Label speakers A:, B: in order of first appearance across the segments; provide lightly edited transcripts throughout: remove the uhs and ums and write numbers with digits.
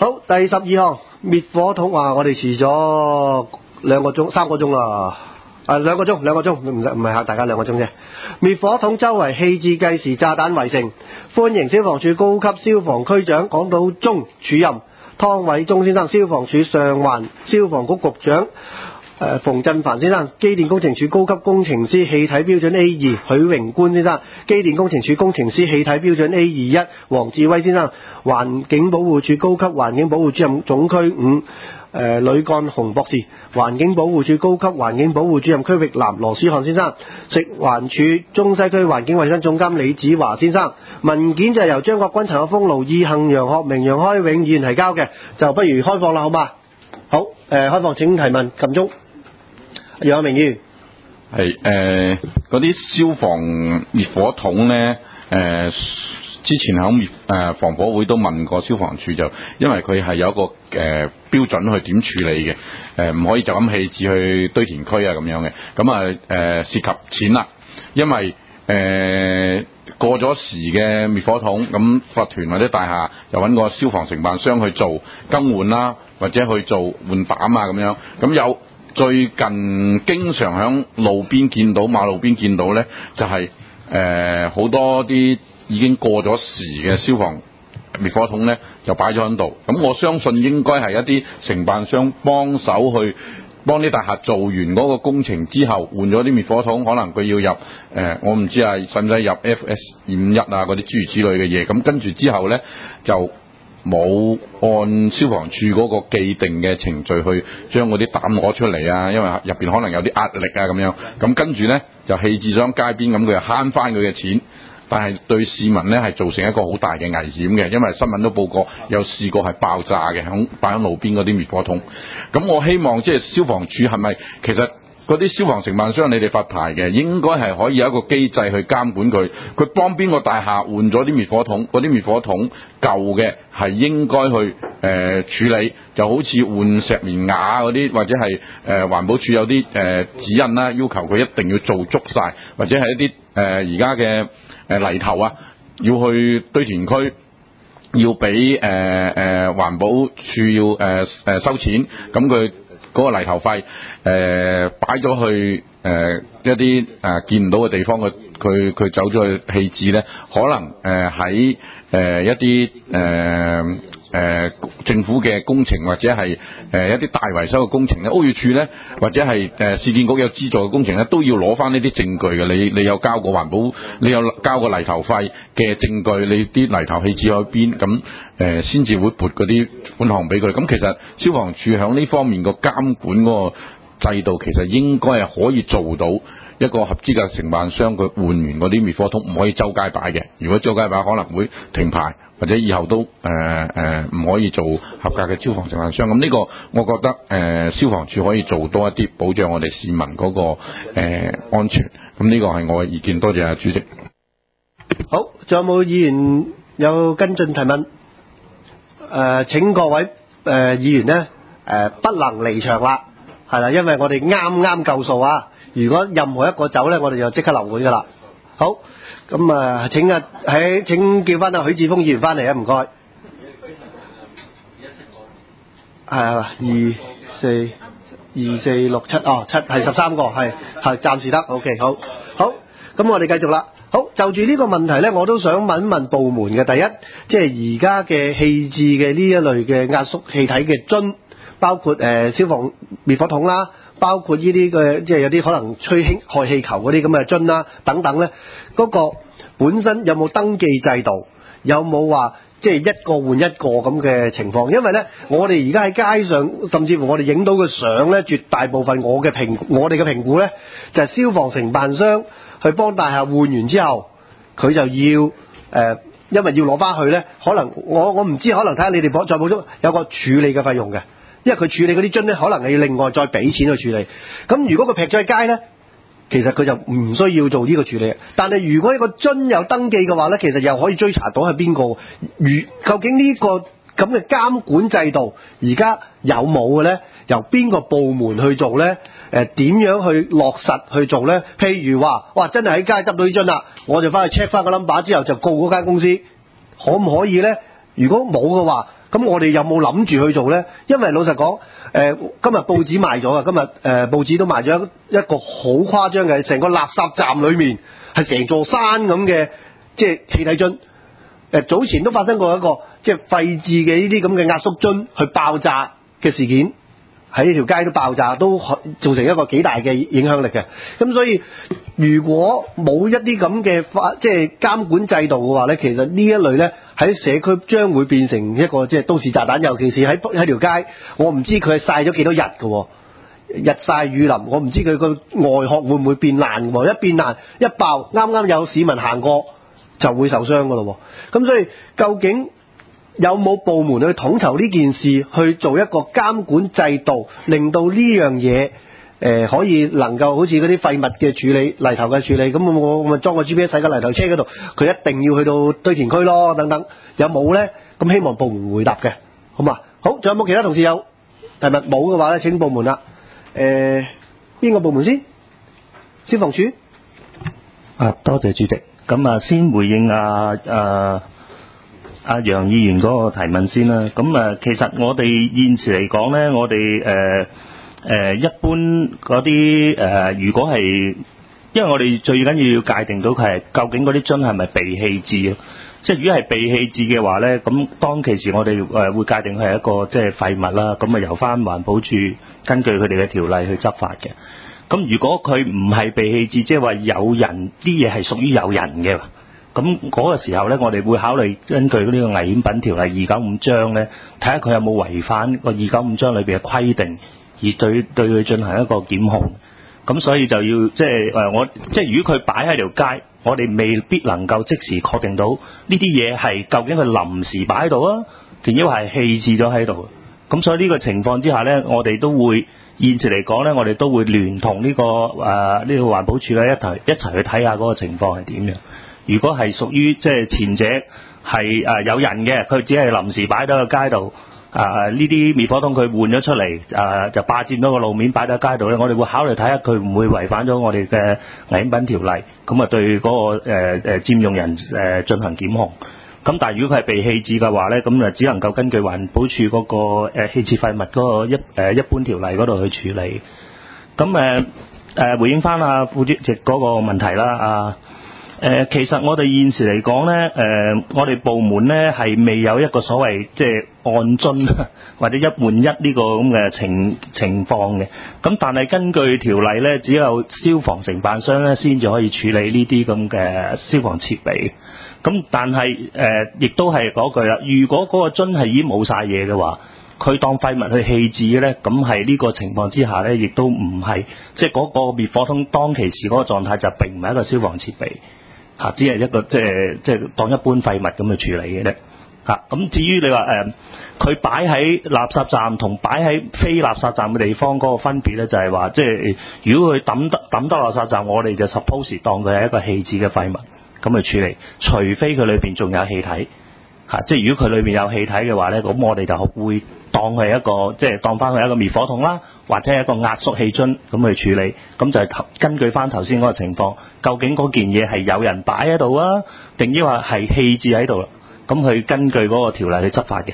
A: 好，第12項滅火筒話我哋遲咗2個鐘3個鐘啦。2個鐘，唔係嚇大家2個鐘啫。滅火筒周圍棄置計時炸彈圍城，歡迎消防處高級消防區長港島中主任湯偉忠先生、消防處上環消防局局長馮振凡先生、機電工程署高級工程師氣體標準 A2 許榮官先生、機電工程署工程師氣體標準 A21 黃志威先生、環境保護署高級環境保護主任總區5呂幹雄博士、環境保護署高級環境保護主任區域南羅思漢先生、食環署中西區環境衛生總監李子華先生。文件就係由張國軍、陳學鋒、盧義恆、楊學明、楊開永議員提交嘅，就不如開放啦，好嘛？好，開放請提問，撳鐘。楊學明議員，
B: 係嗰啲消防滅火筒咧，之前喺防火會都問過消防處，就因為佢係有一個標準去點處理嘅，唔可以就咁棄置去堆填區啊咁樣嘅，咁涉及錢啦，因為過咗時嘅滅火筒，咁法團或者大廈又揾個消防承辦商去做更換啦，或者去做換膽啊咁樣，咁有最近經常喺路邊見到馬路邊見到咧，就係好多啲已經過咗時嘅消防滅火筒咧，就擺咗喺度。咁我相信應該係一啲承辦商幫手去幫啲大廈做完嗰個工程之後，換咗啲滅火筒，可能佢要入我唔知係使唔使入 FS251啊嗰啲諸如此類嘅嘢。咁跟住之後咧就冇按消防處嗰個既定嘅程序去將嗰啲膽攞出嚟啊，因為入邊可能有啲壓力啊咁樣。咁跟住咧就棄置咗喺街邊，咁佢就慳翻佢嘅錢。但係對市民咧係造成一個好大嘅危險嘅，因為新聞都報過有試過係爆炸嘅，擺喺路邊嗰啲滅火筒。咁我希望即係消防處係咪其實嗰啲消防承辦商你哋發牌嘅，應該係可以有一個機制去監管佢，佢幫邊個大廈換咗啲滅火筒，嗰啲滅火筒舊嘅係應該去處理，就好似換石棉瓦嗰啲，或者係環保署有啲指引啦，要求佢一定要做足晒，或者係一啲而家嘅泥頭啊，要去堆填區要俾環保署要收錢，咁佢嗰個泥頭費擺咗去一啲見唔到嘅地方，佢走咗去棄置咧，可能喺一啲政府嘅工程或者係一啲大維修嘅工程咧，屋宇署咧或者係市建局有資助嘅工程咧，都要攞翻呢啲證據嘅。你有交過環保，你有交過泥頭費嘅證據，你啲泥頭棄置喺邊，咁先至會撥嗰啲款項俾佢。咁其實消防處響呢方面個監管嗰個制度，其實應該係可以做到一個合資格承辦商，佢換完嗰啲滅火筒唔可以周街擺嘅。如果周街擺，可能會停牌，或者以後都唔可以做合格嘅消防承辦商。咁呢個我覺得消防處可以做多一啲，保障我哋市民嗰個安全。咁呢個係我嘅意見，多謝主席。
A: 好，仲有冇議員有跟進提問？請各位議員呢不能離場啦，係啦，因為我哋啱夠數啊。如果任何一個走呢，我哋就即刻留會噶啦。好，咁請叫翻阿許智峰議員翻嚟啊，唔該。係2、4、6、7，哦，7係13個，係暫時得。OK， 好，咁我哋繼續啦。好，就住呢個問題呢，我都想問一問部門嘅。第一，即係而家嘅棄置嘅呢一類嘅壓縮氣體嘅樽，包括消防滅火筒啦，包括呢啲嘅即係有啲可能吹氦氣球嗰啲咁嘅樽啦等等呢，嗰個本身有冇登記制度？有冇話即係一個換一個咁嘅情況？因為呢，我哋而家喺街上，甚至乎我哋影到嘅相呢，絕大部分我哋嘅評估呢，就係消防承辦商去幫大廈換完之後，佢就要因為要攞翻去呢，可能我唔知，可能睇下你哋再補充有個處理嘅費用嘅，因為佢處理嗰啲樽呢，可能係要另外再俾錢去處理。咁如果佢劈咗喺街呢，其實佢就唔需要做呢個處理。但係如果一個樽有登記嘅話呢，其實又可以追查到係邊個。究竟呢個咁嘅監管制度而家有冇嘅呢？由邊個部門去做呢？點樣去落實去做呢？譬如話，哇，真係喺街執到呢樽啦，我就翻去 check 翻個 number 之後就告嗰間公司，可唔可以呢？ 如果冇嘅話，咁我哋有冇諗住去做呢？因為老實講，今日報紙賣咗啊，今日報紙都賣咗一個好誇張嘅，成個垃圾站裏面係成座山咁嘅，即係氣體樽。早前都發生過一個即係廢置嘅呢啲咁嘅壓縮樽去爆炸嘅事件，喺條街都爆炸，都造成一個幾大嘅影響力嘅。咁所以如果冇一啲咁嘅即係監管制度嘅話呢，其實呢一類呢喺社區將會變成一個即係都市炸彈，尤其是喺條街，我唔知佢係曬咗幾多日嘅，日曬雨淋，我唔知佢個外殼會唔會變爛喎，一變爛一爆，啱啱有市民行過就會受傷㗎咯。咁所以究竟有冇部門去統籌呢件事，去做一個監管制度，令到呢樣嘢可以能夠好似嗰啲廢物嘅處理、泥頭嘅處理，咁我咪裝個 GPS 喺個泥頭車嗰度，佢一定要去到堆填區咯，等等，有冇呢？咁希望部門回答嘅，好嘛？好，仲有冇其他同事有提問？冇嘅話咧，請部門啦。邊個部門先？消防處。
C: 多謝主席。咁先回應阿楊議員嗰個提問先啦。咁其實我哋現時嚟講呢，我哋一般嗰啲如果係，因為我哋最緊要界定到佢係究竟嗰啲樽係咪被棄置啊？即係如果係被棄置嘅話呢，咁當其時我哋會界定佢係一個即係廢物啦。咁由翻環保署根據佢哋嘅條例去執法嘅。咁如果佢唔係被棄置，即係話有人啲嘢係屬於有人嘅，咁嗰個時候呢，我哋會考慮根據呢個危險品條例295章呢，睇下佢有冇違反個295章裏邊嘅規定，而對佢進行一個檢控。咁所以就要即係如果佢擺喺條街，我哋未必能夠即時確定到呢啲嘢係究竟佢臨時擺喺度啊，定抑或係棄置咗喺度。咁所以呢個情況之下呢，我哋都會現時嚟講呢，我哋都會聯同呢個環保署咧一齊去睇下嗰個情況係點樣。如果係屬於即係前者係有人嘅，佢只係臨時擺喺個街度，呢啲滅火筒佢換咗出嚟，就霸佔咗個路面擺喺街度咧，我哋會考慮睇下佢唔會違反咗我哋嘅危險品條例，咁對嗰個佔用人進行檢控。咁但係如果佢係被棄置嘅話咧，咁只能夠根據環保署嗰個棄置廢物嗰個一般條例嗰度去處理。咁回應翻阿副主席嗰個問題啦，其實我哋現時嚟講咧，我哋部門咧係未有一個所謂即係按樽或者一換一呢個咁嘅情況嘅。咁但係根據條例咧，只有消防承辦商咧先至可以處理呢啲咁嘅消防設備。咁但係亦都係嗰句啦，如果嗰個樽係已經冇晒嘢嘅話，佢當廢物去棄置嘅咧，咁係呢個情況之下咧，亦都唔係即係嗰個滅火筒當其時嗰個狀態就並唔係一個消防設備。只係一個即係當一般廢物咁去處理嘅啫。咁至於你話佢擺喺垃圾站同擺喺非垃圾站嘅地方嗰個分別咧，就係話即係如果佢抌得垃圾站，我哋就 suppose 當佢係一個棄置嘅廢物咁去處理，除非佢裏邊仲有氣體。即係如果佢裏邊有氣體嘅話咧，咁我哋就會當佢係一個即係當翻佢係一個滅火筒啦，或者係一個壓縮氣樽咁去處理。咁就係根據翻頭先嗰個情況，究竟嗰件嘢係有人擺喺度啊，定抑或係棄置喺度啦？咁去根據嗰個條例去執法嘅。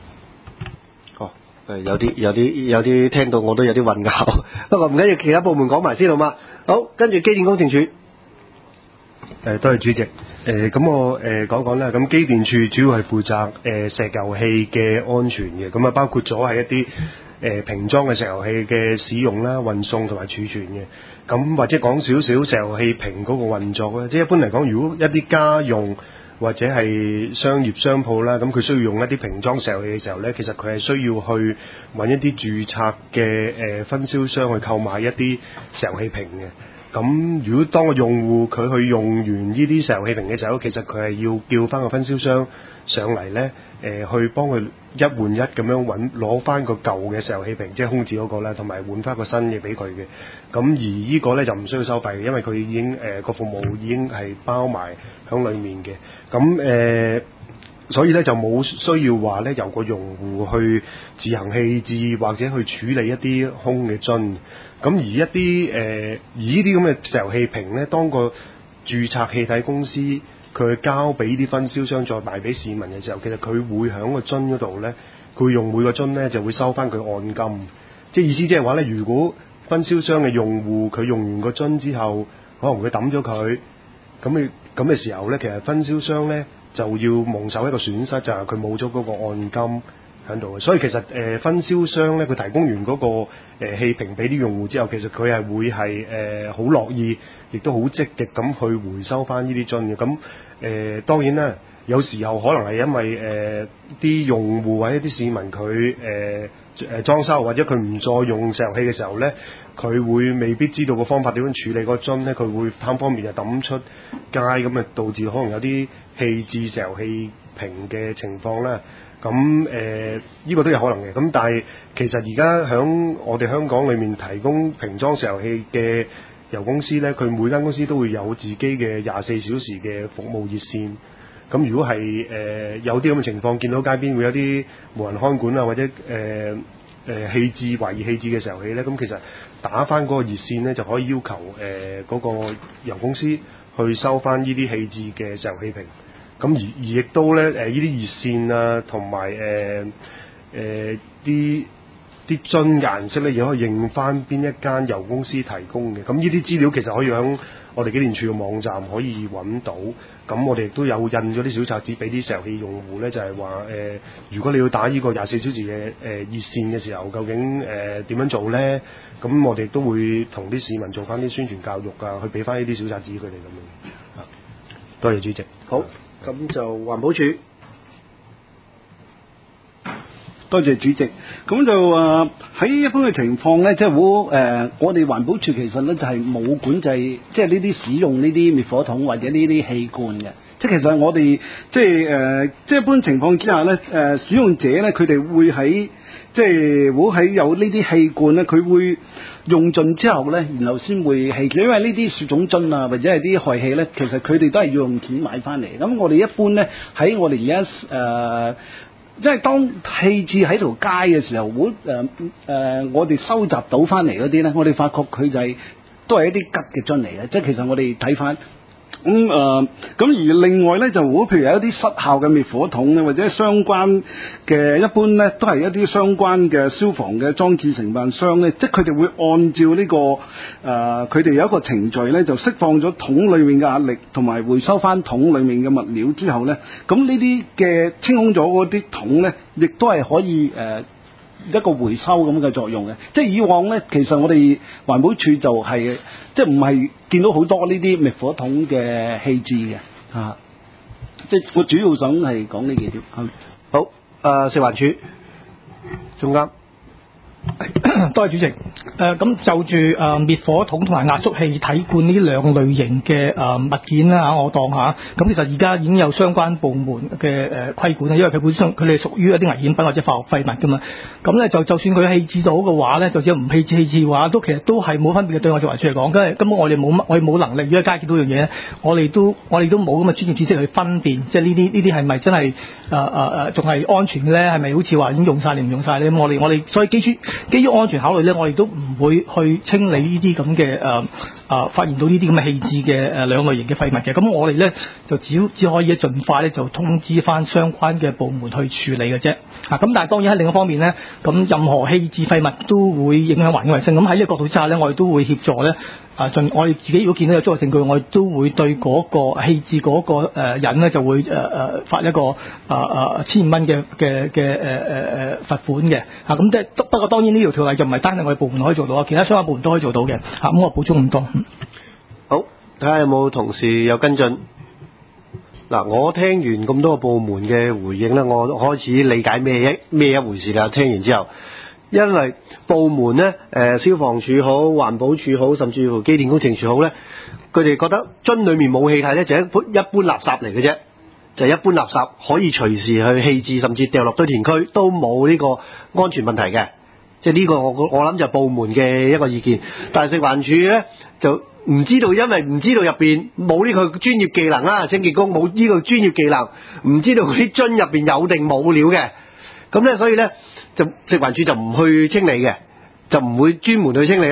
A: 有啲聽到我都有啲混淆，不過唔緊要，其他部門講埋先好嘛？好，跟住機電工程署。
D: 多謝主席。咁我講講啦。咁機電署主要係負責石油氣嘅安全嘅，咁包括咗係一啲瓶裝嘅石油氣嘅使用啦、運送同埋儲存嘅。咁或者講少少石油氣瓶嗰個運作咧，即係一般嚟講，如果一啲家用或者係商業商鋪啦，咁佢需要用一啲瓶裝石油氣嘅時候咧，其實佢係需要去揾一啲註冊嘅分銷商去購買一啲石油氣瓶嘅。咁如果當個用戶佢去用完呢啲石油氣瓶嘅時候，其實佢係要叫翻個分銷商上嚟咧，去幫佢一換一咁樣攞翻個舊嘅石油氣瓶，即係空置嗰個啦，同埋換翻個新嘅俾佢嘅。咁而呢個咧就唔需要收費嘅，因為佢已經個服務已經係包埋響裡面嘅。咁所以咧就冇需要話咧由個用戶去自行棄置或者去處理一啲空嘅樽。咁而呢啲咁嘅石油氣瓶咧，當個註冊氣體公司佢交俾啲分銷商再賣俾市民嘅時候，其實佢會喺個樽嗰度咧，佢用每個樽咧就會收翻佢按金，即係意思即係話咧，如果分銷商嘅用戶佢用完個樽之後，可能佢抌咗佢，咁嘅時候咧，其實分銷商咧就要蒙受一個損失，就係佢冇咗嗰個按金喺度嘅。所以其實分銷商咧，佢提供完嗰個氣瓶俾啲用戶之後，其實佢係會係好樂意，亦都好積極咁去回收翻呢啲樽嘅。咁當然啦，有時候可能係因為啲用戶或者啲市民佢裝修或者佢唔再用石油氣嘅時候咧，佢會未必知道個方法點樣處理個樽咧，佢會貪方便就抌出街，咁啊導致可能有啲棄置石油氣瓶嘅情況啦。咁呢個都有可能嘅。咁但係其實而家喺我哋香港裏面提供瓶裝石油氣嘅油公司咧，佢每間公司都會有自己嘅24小時嘅服務熱線。咁如果係有啲咁嘅情況，見到街邊會有啲無人看管啊，或者懷疑棄置嘅石油氣咧，咁其實打翻嗰個熱線咧，就可以要求嗰個油公司去收翻呢啲棄置嘅石油氣瓶。咁而亦都咧呢啲熱線啊，同埋啲樽顏色咧，亦可以認翻邊一間油公司提供嘅。咁呢啲資料其實可以喺我哋機電署嘅網站可以揾到。咁我哋亦都有印咗啲小冊子俾啲石油氣用戶咧，就係話如果你要打呢個24小時嘅熱線嘅時候，究竟點樣做咧？咁我哋都會同啲市民做翻啲宣傳教育啊，去俾翻呢啲小冊子佢哋咁樣。多謝主席。
A: 好，咁就環保署。
E: 多謝主席。咁就喺一般嘅情況咧，即係我哋環保署其實咧就係冇管制，即係呢啲使用呢啲滅火筒或者呢啲氣罐嘅。即係其實我哋即係一般情況之下咧，使用者咧佢哋會喺即係會喺有呢啲氣罐咧，佢會用盡之後咧，然後先會棄棄，因為呢啲雪種樽啊或者係啲氦氣咧，其實佢哋都係要用錢買翻嚟。咁我哋一般咧喺我哋而家即係當棄置喺條街嘅時候，我哋收集到翻嚟嗰啲咧，我哋發覺佢就都係一啲吉嘅樽嚟嘅。即係其實我哋睇翻咁而另外咧就譬如有一啲失效嘅滅火筒咧，或者相關嘅一般咧都係一啲相關嘅消防嘅裝置承辦商咧，即係佢哋會按照呢個佢哋有一個程序咧，就釋放咗桶裡面嘅壓力，同埋回收翻桶裡面嘅物料之後咧，咁呢啲嘅清空咗嗰啲桶咧，亦都係可以一個回收咁嘅作用嘅。即係以往咧，其實我哋環保署就係即係唔係見到好多呢啲滅火筒嘅棄置嘅即係我主要想係講呢幾條。
A: 好，食環署總監。
F: 多謝主席。咁就住滅火筒同埋壓縮氣體罐呢兩類型嘅物件啦，我當下咁其實而家已經有相關部門嘅規管啦，因為佢本身佢哋屬於一啲危險品或者化學廢物噶嘛。咁咧就算佢棄置到嘅話咧，就只要唔棄置嘅話，其實都係冇分別嘅。對我食環署嚟講，根本我哋冇能力，如果街見到樣嘢，我哋都冇咁嘅專業知識去分辨，即係呢啲係咪真係仲係安全嘅咧？係咪好似話已經用晒定唔用晒咧？咁我哋所以基於安全考慮咧，我哋都唔會去清理呢啲咁嘅發現到呢啲咁嘅棄置嘅兩類型嘅廢物嘅。咁我哋咧就只可以盡快咧就通知翻相關嘅部門去處理嘅啫。咁但係當然喺另一方面咧，咁任何棄置廢物都會影響環境衛生。咁喺呢個角度之下咧，我哋都會協助咧我哋自己如果見到有足夠證據，我哋都會對嗰個棄置嗰個人咧就會發一個1500蚊嘅罰款嘅。咁即係不過當然呢條條例就唔係單係我哋部門可以做到，其他相關部門都可以做到嘅。咁我補充咁多。
A: 好，睇下有冇同事有跟進。嗱，我聽完咁多個部門嘅回應咧，我開始理解咩一回事啦。聽完之後，因為部門咧，消防處好、環保署好，甚至乎機電工程署好咧，佢哋覺得樽裡面冇氣體咧，就一般垃圾嚟嘅啫，就一般垃圾可以隨時去棄置，甚至掉落堆填區都冇呢個安全問題嘅。即係呢個我諗就係部門嘅一個意見，但係食環署咧就唔知道，因為唔知道入邊冇呢個專業技能啦，清潔工冇呢個專業技能，唔知道嗰啲樽入邊有定冇料嘅，咁咧所以咧就食環署就唔去清理嘅，就唔會專門去清理啦。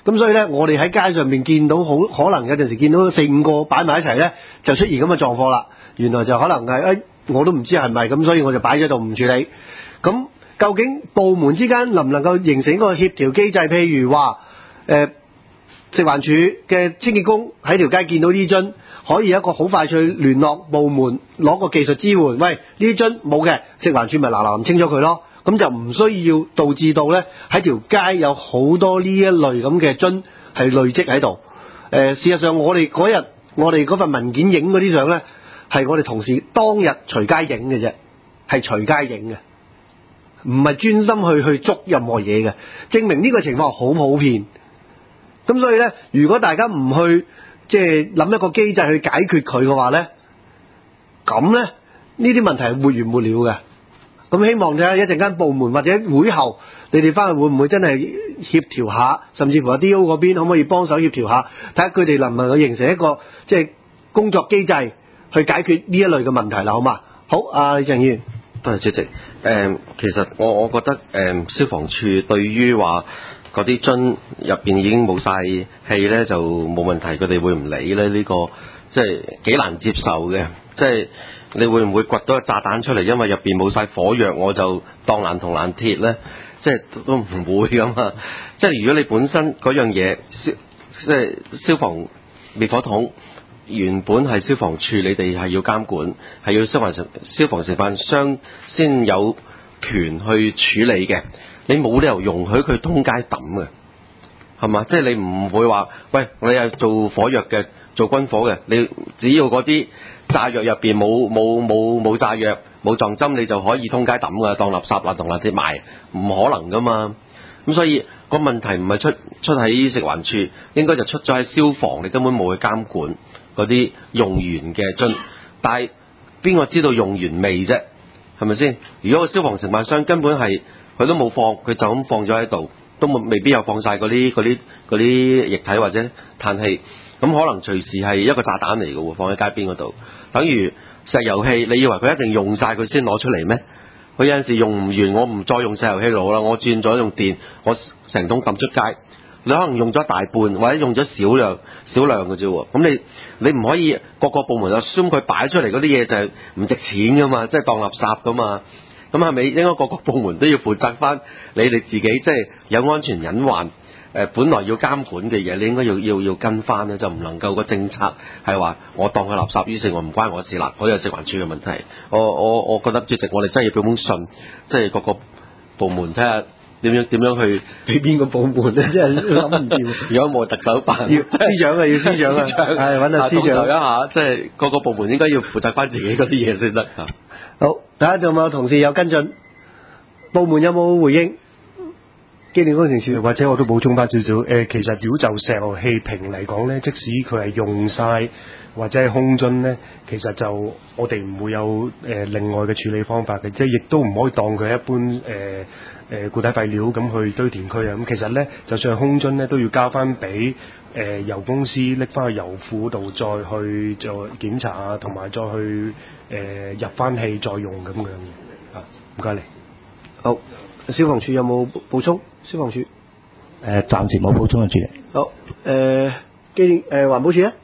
A: 咁所以咧，我哋喺街上面見到可能有陣時見到4-5個擺埋一齊咧，就出現咁嘅狀況啦。原來就可能係我都唔知係咪咁，所以我就擺咗度唔處理。咁究竟部門之間能唔能夠形成一個協調機制？譬如話食環署嘅清潔工喺條街見到呢樽，可以一個好快脆聯絡部門攞個技術支援。喂，呢樽冇嘅，食環署咪嗱清咗佢咯。咁就唔需要導致到咧喺條街有好多呢一類咁嘅樽係累積喺度。事實上我哋嗰日我哋嗰份文件影嗰啲相咧，係我哋同事當日隨街影嘅啫，係隨街影嘅，唔係專心去捉任何嘢嘅，證明呢個情況好普遍。咁所以咧，如果大家唔去即係諗一個機制去解決佢嘅話咧，咁咧呢啲問題係沒完沒了嘅。咁希望睇下一陣間部門或者會後，你哋翻去會唔會真係協調下，甚至乎阿 D.O. 嗰邊可唔可以幫手協調下，睇下佢哋能唔能夠形成一個即係工作機制去解決呢一類嘅問題啦，好嘛？好，李鄭議員，
G: 多謝主席。其實我覺得消防處對於話嗰啲樽入邊已經冇晒氣咧，就冇問題，佢哋會唔理咧？呢個即係幾難接受嘅，即係。你會唔會掘到個炸彈出嚟？因為入邊冇晒火藥，我就當爛銅爛鐵咧？即係都唔會噶嘛。即係如果你本身嗰樣嘢，即係消防滅火筒原本係消防處，你哋係要監管，係要消防承辦商先有權去處理嘅。你冇理由容許佢通街抌嘅，係嘛？即係你唔會話，喂，你係做火藥嘅，做軍火嘅，你只要嗰啲炸藥入邊冇炸藥冇撞針，你就可以通街抌噶，當垃圾啦，當垃圾賣，唔可能噶嘛。咁所以個問題唔係出喺食環署，應該就出咗喺消防，你根本冇去監管嗰啲用完嘅樽。但係邊個知道用完未啫？係咪先？如果個消防承辦商根本係佢都冇放，佢就咁放咗喺度，都未必有放晒嗰啲液體或者碳氣。咁可能隨時係一個炸彈嚟嘅喎，放喺街邊嗰度，等於石油氣，你以為佢一定用晒佢先攞出嚟咩？佢有陣時用唔完，我唔再用石油氣爐啦，我轉咗用電，我成桶抌出街。你可能用咗大半，或者用咗少量嘅啫喎。咁你唔可以個個部門就assume佢擺出嚟嗰啲嘢就係唔值錢噶嘛，即係當垃圾噶嘛。咁係咪應該個個部門都要負責翻你哋自己，即係有安全隱患？本來要監管嘅嘢，你應該要跟翻咧，就唔能夠個政策係話我當佢垃圾，於是我唔關我事啦，嗰啲係食環署嘅問題。我覺得主席，我哋真係要俾封信，即係各個部門睇下點樣去
A: 俾邊個部門咧，真係諗唔掂。
G: 如果冇特首辦，
A: 要司長啊，要司長啊，係揾下司長
G: 一下，即係各個部門應該要負責翻自己嗰啲嘢先得。
A: 好，大家仲有冇同事有跟進？部門有冇回應？機電工程署，
D: 或者我都補充翻少少。其實如果就石油氣瓶嚟講咧，即使佢係用晒或者係空樽咧，其實就我哋唔會有另外嘅處理方法嘅，即係亦都唔可以當佢一般固體廢料咁去堆填區啊。咁其實咧，就算係空樽咧，都要交翻俾油公司拎翻去油庫度再去做檢查啊，同埋再去入翻氣再用咁樣嘅。啊，唔該你。
A: 好，消防處有冇補充？消防處
C: 暫時冇補充嘅主席。
A: 好，機電環保署咧，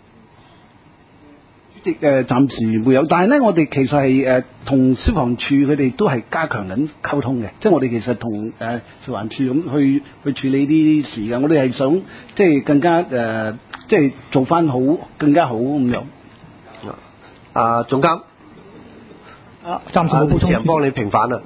E: 主席暫時會有，但係咧我哋其實係同消防處佢哋都係加強緊溝通嘅，即係我哋其實同食環署咁去處理呢啲事嘅，我哋係想即係更加即係做翻好更加好咁樣。
A: 總監，
F: 暫時冇補充。
A: 人幫你平反啦，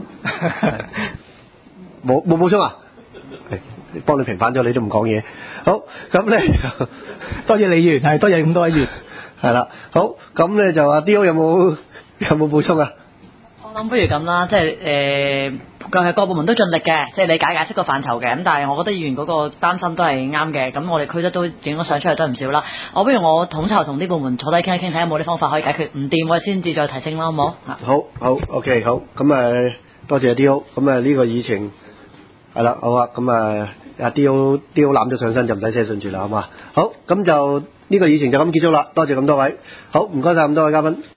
A: 冇補充啊？幫你平反咗，你都唔講嘢。好，咁咧
F: 多謝李議員，係多謝咁多位議員。
A: 係啦，好，咁咧就D.O. 有冇補充啊？
H: 我諗不如咁啦，即係各部門都盡力嘅，即係理解釋個範疇嘅。咁但係我覺得議員嗰個擔心都係啱嘅。咁我哋區都整咗相出嚟都唔少啦。不如我統籌同啲部門坐低傾一傾，睇下有冇啲方法可以解決，唔掂我哋先至再提升啦，好唔好？
A: 好 ，OK， 好。咁多謝D.O. 咁呢個議程係啦，好啊。咁阿 D.O. 攬咗上身就唔使寫信住啦，好嘛？好，咁就呢個議程就咁結束啦。多謝咁多位。好，唔該晒咁多位嘉賓。